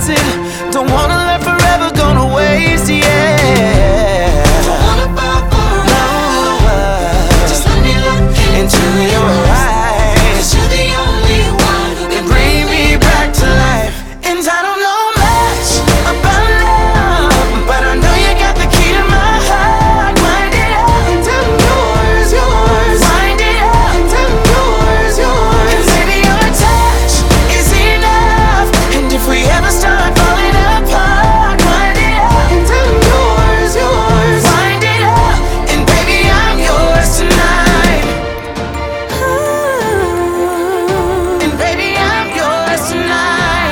it. Don't wanna live forever, gonna waste it, yeah. Don't wanna fall for it. Just let me look into your eyes. 'Cause you're the only one who can bring me back to life. And I don't know much about love, but I know you got the key to my heart. Wind it up and I'm yours, yours. Wind it up and I'm yours, yours. And baby, your touch is enough. And if we ever start falling apart, wind it up and I'm yours, yours. Wind it up and baby, I'm yours tonight. And baby, I'm yours tonight.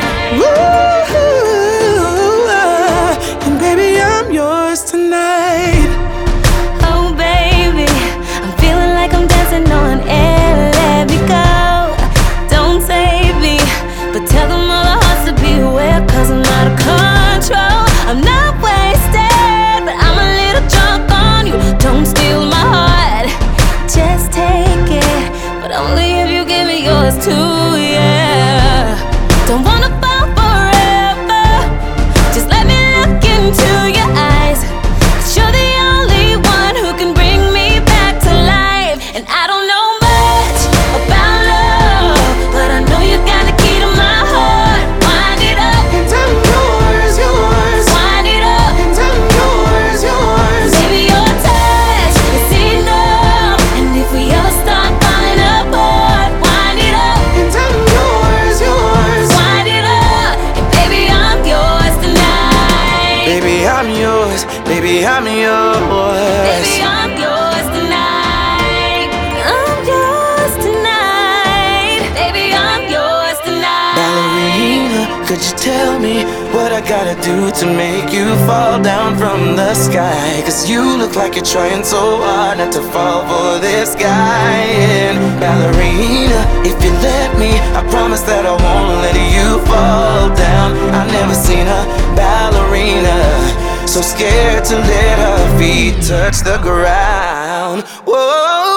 And baby, I'm yours tonight. Oh baby, I'm feeling like I'm dancing on air. Let me go, don't save me, but tell them all the hearts to beware. 'Cause I'm out of control. I'm not wasted, but I'm a little drunk on you. Don't steal my heart, just take it, but only if you give me yours too, yeah. Don't wanna fall forever, just let me look into your eyes. 'Cause you're the only one who can bring me back to life. And I don't know much about love, but I know you got the key to my heart. Wind it up And I'm yours, yours. wind it up. And I'm yours, yours. Baby, your touch is enough. And if we ever start falling apart, wind it up, And I'm yours, yours. wind it up. And baby, I'm yours tonight. Baby, I'm yours. Baby, I'm yours. Baby, I'm yours tonight. I'm yours tonight. Baby, I'm yours tonight. Ballerina, could you tell me what I gotta do to make you fall down from the sky? 'Cause you look like you're trying so hard not to fall for this guy. And ballerina, if you let me, I promise that I won't let you fall down. I've never seen a ballerina so scared to let her feet touch the ground. Whoa.